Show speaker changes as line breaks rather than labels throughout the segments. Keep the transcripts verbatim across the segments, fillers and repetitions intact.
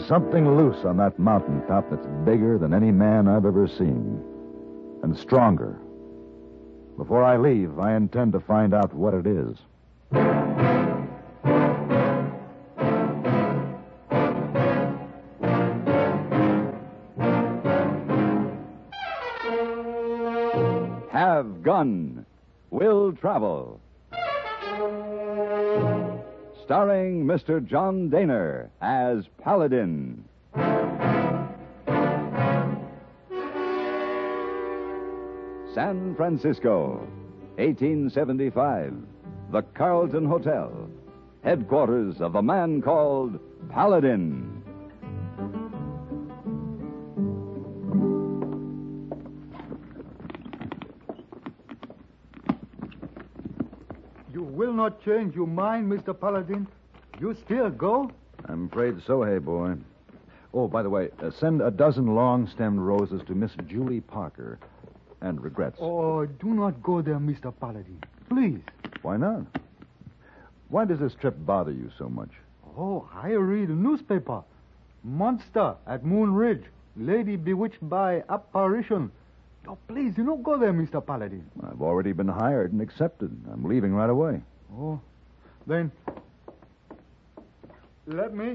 There's something loose on that mountaintop that's bigger than any man I've ever seen. And stronger. Before I leave, I intend to find out what it is.
Have Gun. Will Travel. Starring Mister John Daner as Paladin. San Francisco, eighteen seventy-five. The Carlton Hotel. Headquarters of a man called Paladin.
You will not change your mind, Mister Paladin? You still go?
I'm afraid so, hey, boy. Oh, by the way, uh, send a dozen long-stemmed roses to Miss Julie Parker. And regrets.
Oh, do not go there, Mister Paladin. Please.
Why not? Why does this trip bother you so much?
Oh, I read a newspaper. Monster at Moon Ridge. Lady bewitched by apparition. Oh, please, do not go there, Mister Paladin.
I've already been hired and accepted. I'm leaving right away.
Oh, then let me.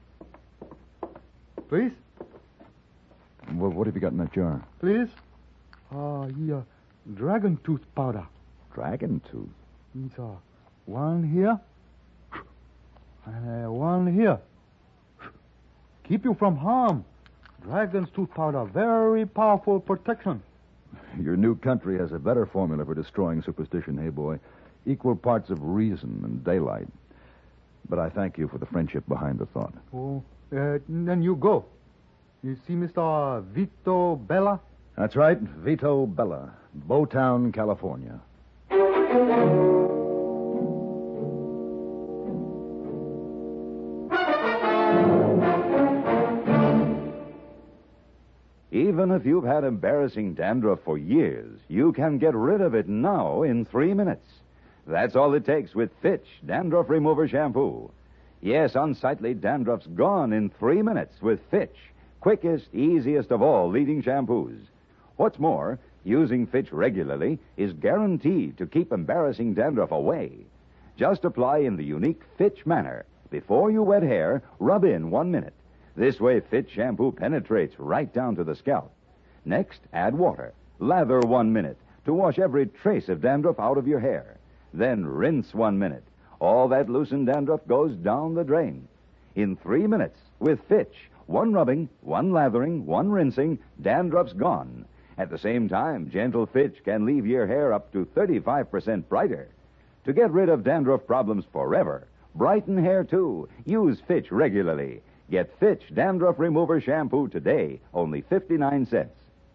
Please?
Well, what have you got in that jar?
Please? Ah, uh, yeah, dragon tooth powder.
Dragon tooth?
It's uh, one here and uh, one here. Keep you from harm. Dragon's tooth powder, very powerful protection.
Your new country has a better formula for destroying superstition, hey, boy. Equal parts of reason and daylight. But I thank you for the friendship behind the thought.
Oh, uh, then you go. You see Mister Vito Bella?
That's right, Vito Bella, Bowtown, California.
Even if you've had embarrassing dandruff for years, you can get rid of it now in three minutes. That's all it takes with Fitch Dandruff Remover Shampoo. Yes, unsightly dandruff's gone in three minutes with Fitch, quickest, easiest of all leading shampoos. What's more, using Fitch regularly is guaranteed to keep embarrassing dandruff away. Just apply in the unique Fitch manner. Before you wet hair, rub in one minute. This way, Fitch shampoo penetrates right down to the scalp. Next, add water. Lather one minute to wash every trace of dandruff out of your hair. Then rinse one minute. All that loosened dandruff goes down the drain. In three minutes, with Fitch, one rubbing, one lathering, one rinsing, dandruff's gone. At the same time, gentle Fitch can leave your hair up to thirty-five percent brighter. To get rid of dandruff problems forever, brighten hair too. Use Fitch regularly. Get Fitch Dandruff Remover Shampoo today, only fifty-nine cents.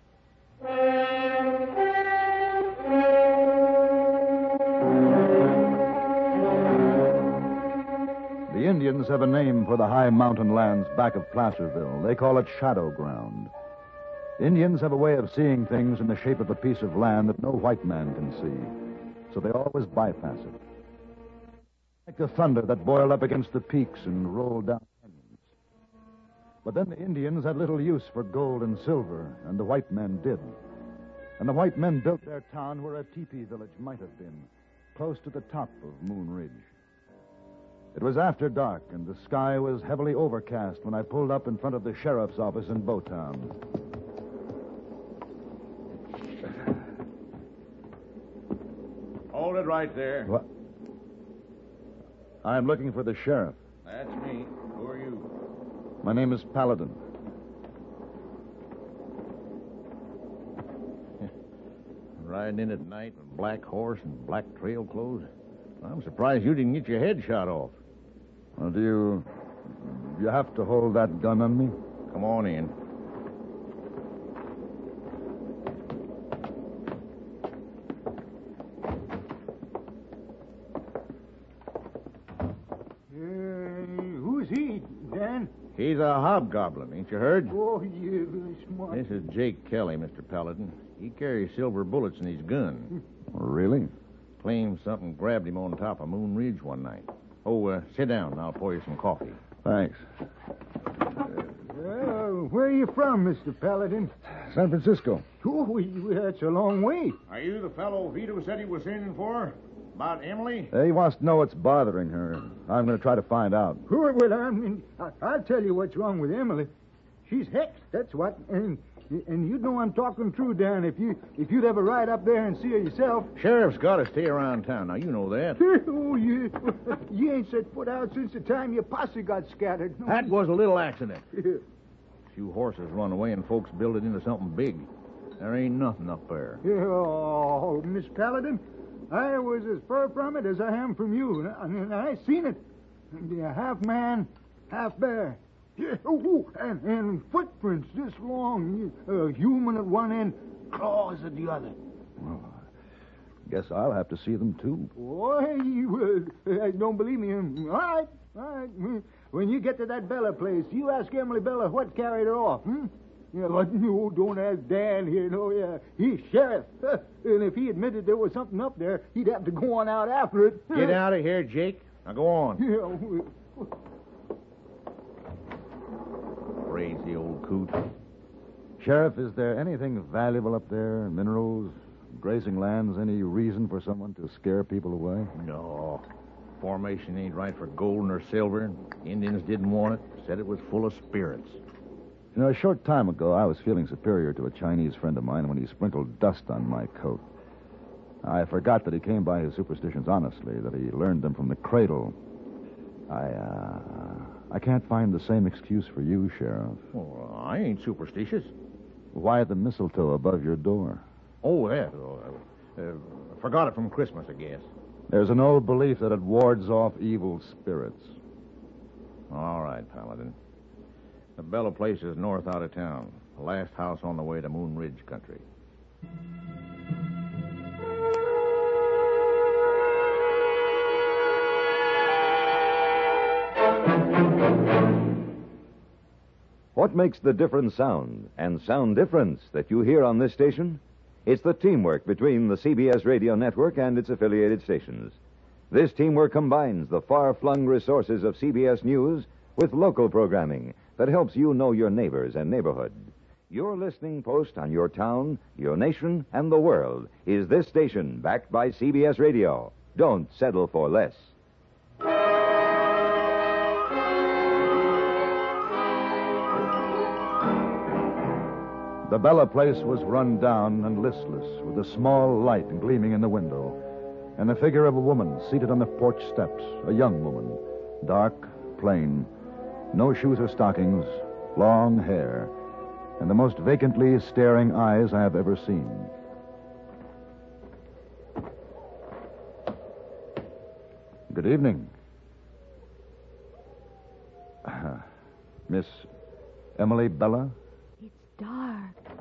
The Indians have a name for the high mountain lands back of Placerville. They call it Shadow Ground. Indians have a way of seeing things in the shape of a piece of land that no white man can see, so they always bypass it. Like the thunder that boiled up against the peaks and rolled down canyons. But then the Indians had little use for gold and silver, and the white men did. And the white men built their town where a teepee village might have been, close to the top of Moon Ridge. It was after dark, and the sky was heavily overcast when I pulled up in front of the sheriff's office in Bowtown.
Hold it right there.
What? I'm looking for the sheriff.
That's me. Who are you?
My name is Paladin.
Riding in at night with black horse and black trail clothes. I'm surprised you didn't get your head shot off.
Well, do you... you have to hold that gun on me?
Come on in.
Who's he, Dan?
He's a hobgoblin, ain't you heard?
Oh, yeah, very smart.
This is Jake Kelly, Mister Paladin. He carries silver bullets in his gun.
Really?
Claims something grabbed him on top of Moon Ridge one night. Oh, uh, sit down and I'll pour you some coffee.
Thanks.
Uh, where are you from, Mister Paladin?
San Francisco.
Oh, we, we, that's a long way.
Are you the fellow Vito said he was in for? About Emily?
Uh, he wants to know what's bothering her. I'm going to try to find out.
Oh, well, I mean, I, I'll tell you what's wrong with Emily. She's hexed, that's what. And and you know I'm talking true, Dan. If you if you'd ever ride up there and see her yourself.
Sheriff's got to stay around town. Now, you know that.
Oh, you you ain't set foot out since the time your posse got scattered. No.
That was a little accident. Few horses run away and folks build it into something big. There ain't nothing up there.
Oh, Miss Paladin, I was as far from it as I am from you. And I seen it. Half man, half bear. Yeah, oh, and, and footprints this long. A human at one end, claws at the other.
Well, I guess I'll have to see them, too.
Boy, you uh, don't believe me. All right, all right. When you get to that Bella place, you ask Emily Bella what carried her off, hmm? Yeah, but no, don't ask Dan here. No, yeah, he's sheriff. And if he admitted there was something up there, he'd have to go on out after it.
Get out of here, Jake. Now go on.
Yeah.
Crazy old coot.
Sheriff, is there anything valuable up there? Minerals, grazing lands, any reason for someone to scare people away?
No. Formation ain't right for gold nor silver. Indians didn't want it. Said it was full of spirits.
You know, a short time ago, I was feeling superior to a Chinese friend of mine when he sprinkled dust on my coat. I forgot that he came by his superstitions honestly, that he learned them from the cradle. I, uh, I can't find the same excuse for you, Sheriff.
Well, I ain't superstitious.
Why the mistletoe above your door?
Oh, that. Oh, I uh, forgot it from Christmas, I guess.
There's an old belief that it wards off evil spirits.
All right, Paladin. The Bella place is north out of town. The last house on the way to Moon Ridge country.
What makes the different sound and sound difference that you hear on this station? It's the teamwork between the C B S radio network and its affiliated stations. This teamwork combines the far-flung resources of C B S News with local programming that helps you know your neighbors and neighborhood. Your listening post on your town, your nation, and the world is this station, backed by C B S Radio. Don't settle for less.
The Bella place was run down and listless, with a small light gleaming in the window, and the figure of a woman seated on the porch steps, a young woman, dark, plain, no shoes or stockings, long hair, and the most vacantly staring eyes I have ever seen. Good evening. Uh, Miss Emily Bella?
It's dark.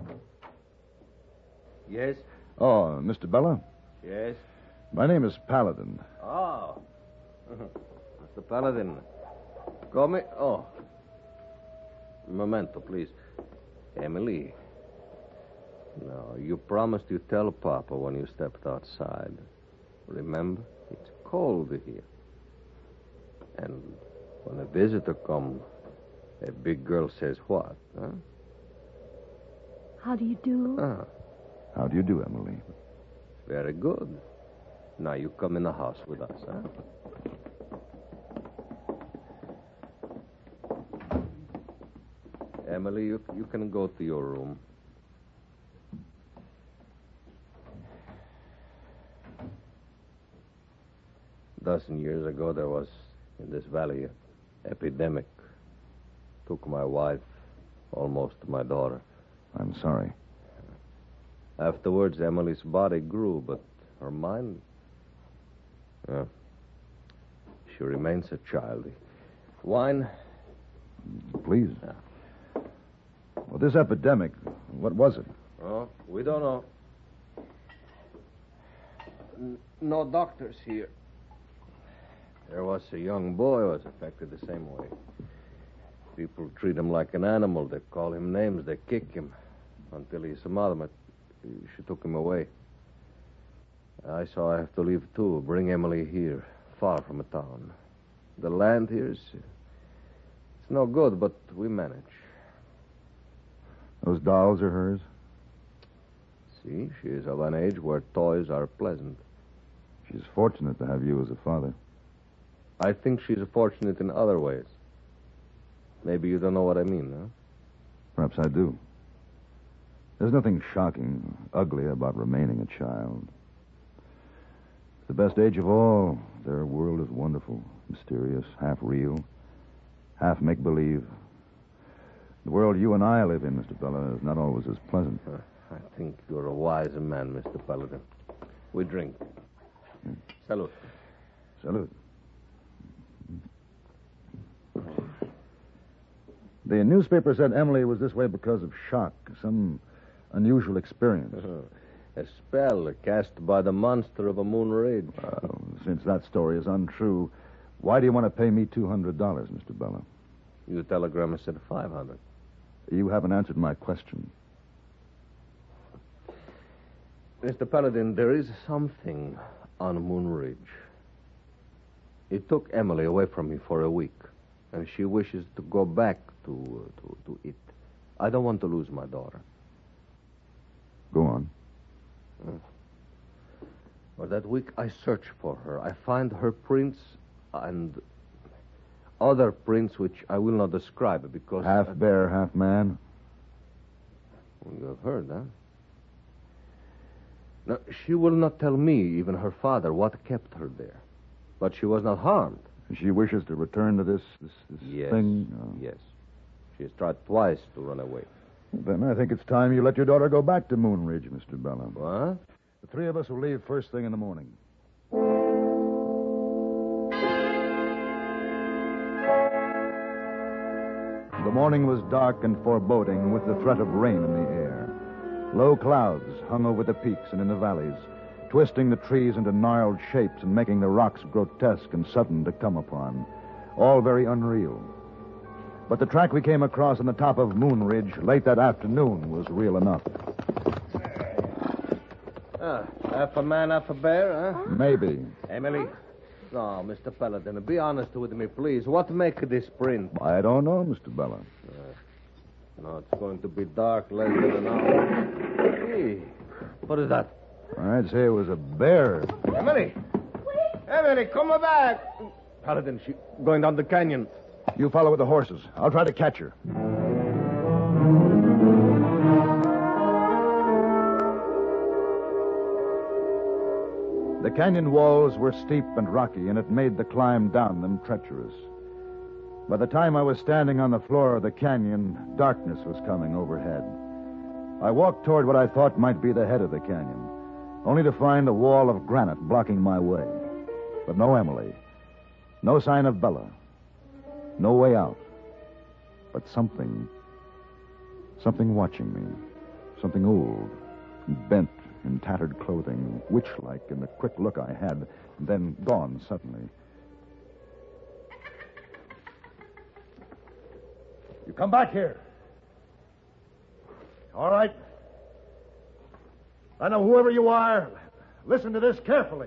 Yes?
Oh, Mister Bella?
Yes?
My name is Paladin.
Oh. Mister Paladin. Come. Oh. Memento, please. Emily. No, you promised you'd tell Papa when you stepped outside. Remember? It's cold here. And when a visitor comes, a big girl says what, huh?
How do you do?
Ah,
How do you do, Emily?
very good. Now you come in the house with us, huh? Emily, you, you can go to your room. A dozen years ago, there was, in this valley, an epidemic. Took my wife, almost my daughter.
I'm sorry.
Afterwards, Emily's body grew, but her mind... Yeah. She remains a child. Wine?
Please.
Yeah.
Well, this epidemic, what was it?
Oh, we don't know. N- no doctors here. There was a young boy who was affected the same way. People treat him like an animal. They call him names. They kick him until his mother, she took him away. I saw I have to leave, too. Bring Emily here, far from a town. The land here is... It's no good, but we manage.
Those dolls are hers?
See, she is of an age where toys are pleasant.
She's fortunate to have you as a father.
I think she's fortunate in other ways. Maybe you don't know what I mean, huh?
Perhaps I do. There's nothing shocking, ugly about remaining a child. It's the best age of all. Their world is wonderful, mysterious, half real, half make-believe. The world you and I live in, Mister Bella, is not always as pleasant.
Uh, I think you're a wise man, Mister Paladin. We drink.
Hmm.
Salute.
Salute. The newspaper said Emily was this way because of shock, some unusual experience.
Uh-huh. A spell cast by the monster of a Moon Ridge.
Well, since that story is untrue, why do you want to pay me two hundred dollars, Mister Bella?
Your telegram said five hundred.
You haven't answered my question.
Mister Paladin, there is something on Moon Ridge. It took Emily away from me for a week, and she wishes to go back to, uh, to, to it. I don't want to lose my daughter.
Go on.
Uh, for that week, I search for her. I find her prints and other prints which I will not describe because...
Half
uh,
bear, half man?
You have heard, huh? Now, she will not tell me, even her father, what kept her there. But she was not harmed.
She wishes to return to this, this, this
Yes.
thing? Oh.
Yes. She has tried twice to run away.
Then I think it's time you let your daughter go back to Moon Ridge, Mister Bella.
What?
The three of us will leave first thing in the morning. The morning was dark and foreboding with the threat of rain in the air. Low clouds hung over the peaks and in the valleys, twisting the trees into gnarled shapes and making the rocks grotesque and sudden to come upon. All very unreal. But the track we came across on the top of Moon Ridge late that afternoon was real enough.
Ah, half a man, half a bear, huh?
Maybe.
Emily. No, Mister Paladin, be honest with me, please. What make this print?
I don't know, Mister Bella.
No, it's going to be dark less than an hour. Hey, what is that?
I'd say it was a bear.
Emily! Emily, come back! Paladin, she going down the canyon.
You follow with the horses. I'll try to catch her. The canyon walls were steep and rocky, and it made the climb down them treacherous. By the time I was standing on the floor of the canyon, darkness was coming overhead. I walked toward what I thought might be the head of the canyon, only to find a wall of granite blocking my way. But no Emily. No sign of Bella. No way out. But something. Something watching me. Something old, bent in tattered clothing, witch-like in the quick look I had, and then gone suddenly. You come back here. All right. I know whoever you are. Listen to this carefully.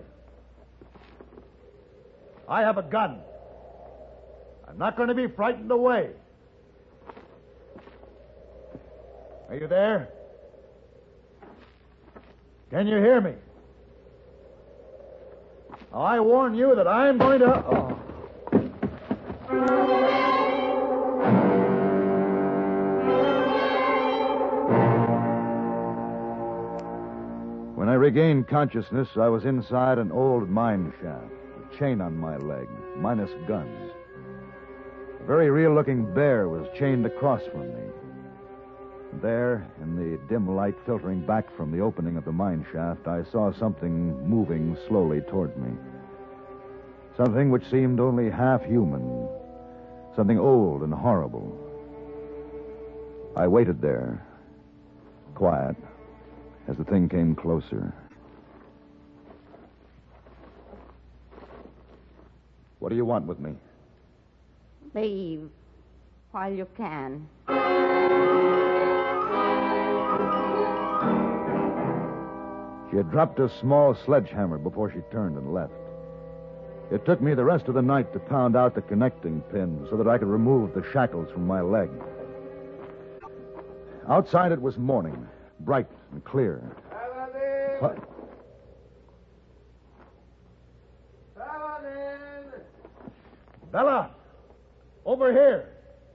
I have a gun. I'm not going to be frightened away. Are you there? Can you hear me? Now, I warn you that I'm going to... Oh. When I regained consciousness, I was inside an old mine shaft, a chain on my leg, minus guns. A very real-looking bear was chained across from me. There, in the dim light filtering back from the opening of the mine shaft, I saw something moving slowly toward me. Something which seemed only half human. Something old and horrible. I waited there, quiet, as the thing came closer. What do you want with me?
Leave while you can.
She had dropped a small sledgehammer before she turned and left. It took me the rest of the night to pound out the connecting pin so that I could remove the shackles from my leg. Outside it was morning, bright and clear.
Paladin!
What?
Paladin!
Bella! Over here!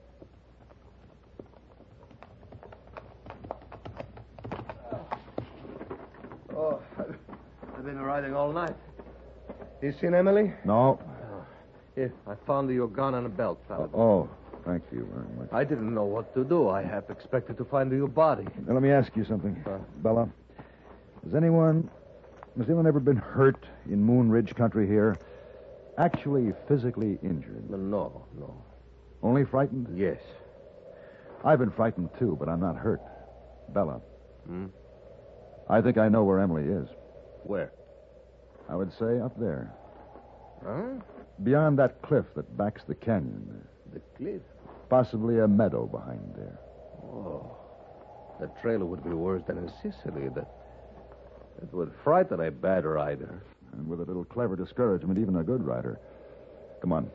Oh, I've been riding all night. You seen Emily?
No.
Here, I found your gun and a belt, Paladin.
Oh, thank you very much.
I didn't know what to do. I half expected to find your body.
Now, let me ask you something,
Uh.
Bella. Has anyone, has anyone ever been hurt in Moon Ridge country here? Actually physically injured?
No, no.
Only frightened?
Yes.
I've been frightened, too, but I'm not hurt. Bella.
Hmm?
I think I know where Emily is.
Where?
I would say up there.
Huh?
Beyond that cliff that backs the canyon.
The cliff.
Possibly a meadow behind there.
Oh. That trail would be worse than in Sicily. That, that would frighten a bad rider.
And with a little clever discouragement, even a good rider. Come on.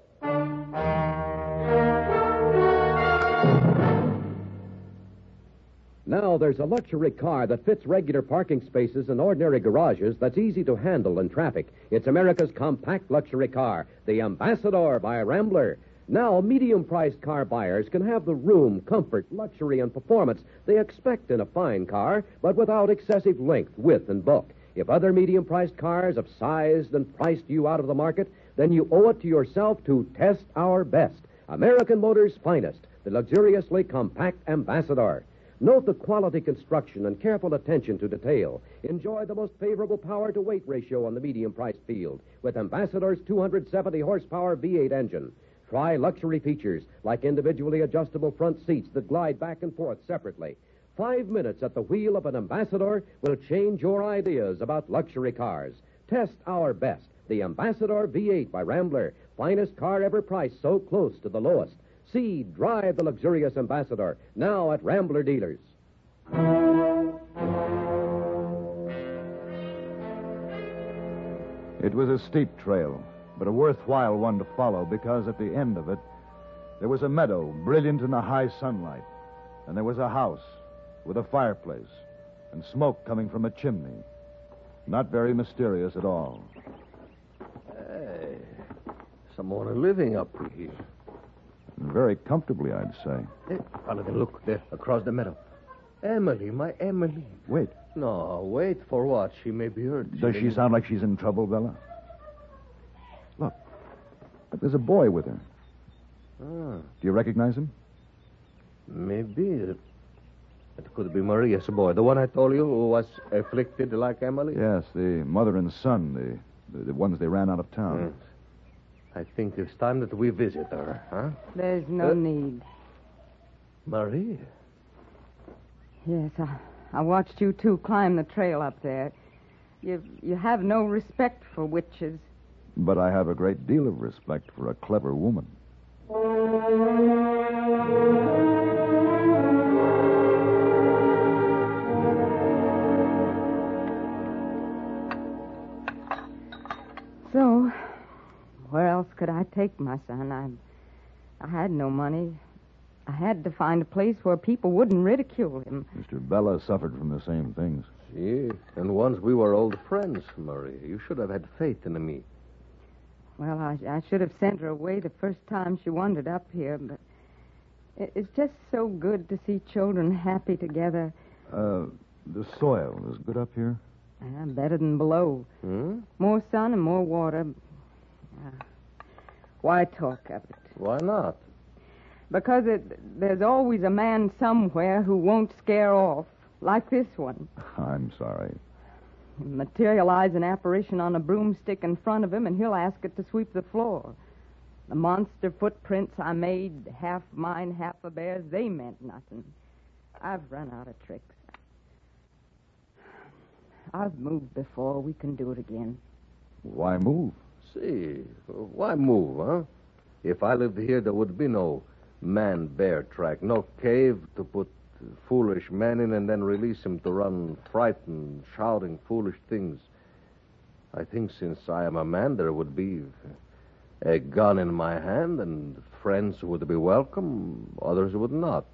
Now there's a luxury car that fits regular parking spaces and ordinary garages that's easy to handle in traffic. It's America's compact luxury car, the Ambassador by Rambler. Now, medium-priced car buyers can have the room, comfort, luxury, and performance they expect in a fine car, but without excessive length, width, and bulk. If other medium-priced cars have sized and priced you out of the market, then you owe it to yourself to test our best. American Motors' finest, the luxuriously compact Ambassador. Note the quality construction and careful attention to detail. Enjoy the most favorable power-to-weight ratio on the medium-priced field with Ambassador's two hundred seventy horsepower V eight engine. Try luxury features like individually adjustable front seats that glide back and forth separately. Five minutes at the wheel of an Ambassador will change your ideas about luxury cars. Test our best, the Ambassador V eight by Rambler. Finest car ever priced so close to the lowest. See, drive the luxurious Ambassador, now at Rambler dealers.
It was a steep trail, but a worthwhile one to follow because at the end of it, there was a meadow brilliant in the high sunlight, and there was a house with a fireplace and smoke coming from a chimney. Not very mysterious at all.
Hey, someone living up here.
Very comfortably, I'd say.
Hey, Paladin, look there, across the meadow. Emily, my Emily.
Wait,
No, wait for what? She may be hurt.
does
may
she
be-
sound like she's in trouble, Bella? Look, look, there's a boy with her.
Ah,
Do you recognize him?
maybe. It, it could be Maria's boy, the one I told you who was afflicted like Emily.
Yes, the mother and son, the, the, the ones they ran out of town.
Yes. I think it's time that we visit her, huh?
There's no
Uh,
need.
Maria?
Yes, I, I watched you two climb the trail up there. You you have no respect for witches.
But I have a great deal of respect for a clever woman.
So, where else could I take my son? I, I had no money. I had to find a place where people wouldn't ridicule him.
Mister Bella suffered from the same things.
See, and once we were old friends, Maria. You should have had faith in me.
Well, I, I should have sent her away the first time she wandered up here, but it, it's just so good to see children happy together.
Uh, the soil is good up here?
Uh, better than below.
Hmm?
More sun and more water. Uh, why talk of it?
Why not?
Because it, there's always a man somewhere who won't scare off, like this one.
I'm sorry.
Materialize an apparition on a broomstick in front of him, and he'll ask it to sweep the floor. The monster footprints I made, half mine, half a bear's, they meant nothing. I've run out of tricks. I've moved before. We can do it again.
Why move?
See, why move, huh? If I lived here, there would be no man-bear track, no cave to put foolish men in and then release him to run frightened, shouting foolish things. I think since I am a man, there would be a gun in my hand, and friends would be welcome, others would not.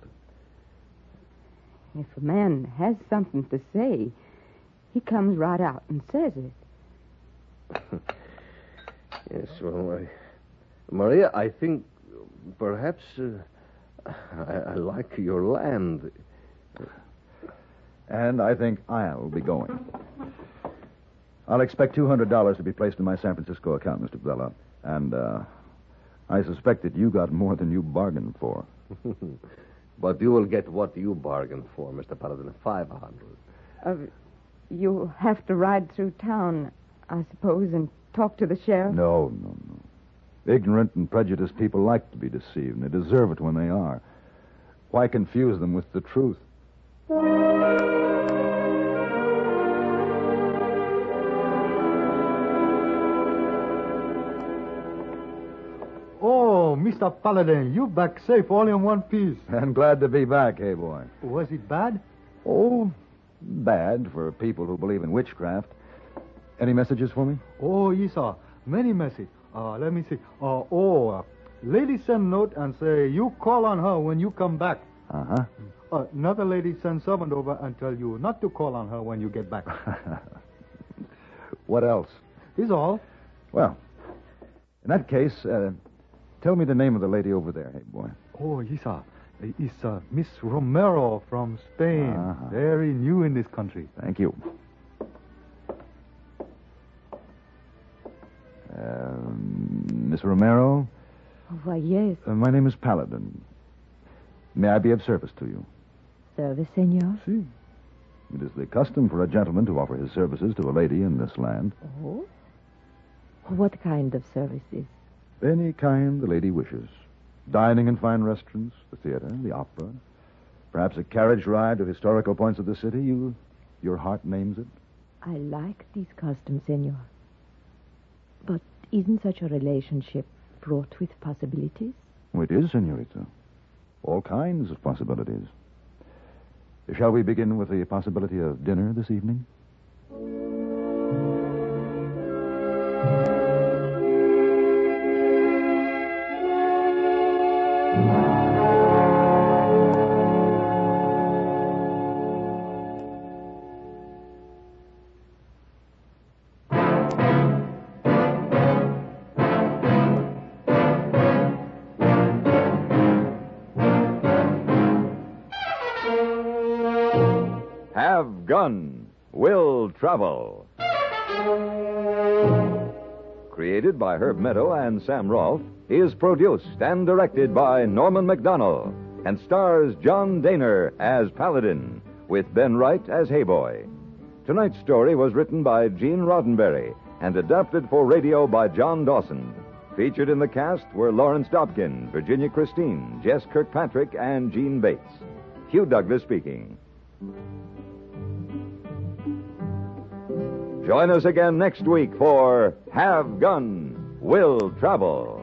If a man has something to say, he comes right out and says it.
Yes, well, I, Maria, I think perhaps uh, I, I like your land.
And I think I'll be going. I'll expect two hundred dollars to be placed in my San Francisco account, Mister Bella. And uh, I suspect that you got more than you bargained for.
But you will get what you bargained for, Mister Paladin, five hundred.
Uh, you have to ride through town, I suppose, and talk to the sheriff?
No, no, no. Ignorant and prejudiced people like to be deceived, and they deserve it when they are. Why confuse them with the truth?
Oh, Mister Paladin, you back safe all in one piece.
I'm glad to be back, hey boy.
Was it bad?
Oh, bad for people who believe in witchcraft. Any messages for me?
Oh, yes, sir. Many message. Uh, let me see. Uh, oh, uh, lady send note and say you call on her when you come back.
Uh-huh.
Uh, another lady send servant over and tell you not to call on her when you get back.
What else?
Is all.
Well, in that case, uh, tell me the name of the lady over there, hey boy.
Oh, yes, sir. It's uh, Miss Romero from Spain.
Uh-huh.
Very new in this country.
Thank you. Um, Miss Romero?
Oh, why, yes.
Uh, my name is Paladin. May I be of service to you?
Service, senor?
Si. It is the custom for a gentleman to offer his services to a lady in this land.
Oh? What kind of services?
Any kind the lady wishes. Dining in fine restaurants, the theater, the opera. Perhaps a carriage ride to historical points of the city. You, your heart names it.
I like these customs, senor. But isn't such a relationship fraught with possibilities?
Oh, it is, senorita. All kinds of possibilities. Shall we begin with the possibility of dinner this evening?
Have Gun, Will Travel. Created by Herb Meadow and Sam Rolfe, is produced and directed by Norman McDonnell and stars John Daner as Paladin, with Ben Wright as Hayboy. Tonight's story was written by Gene Roddenberry and adapted for radio by John Dawson. Featured in the cast were Lawrence Dobkin, Virginia Christine, Jess Kirkpatrick, and Gene Bates. Hugh Douglas speaking. Join us again next week for Have Gun, Will Travel.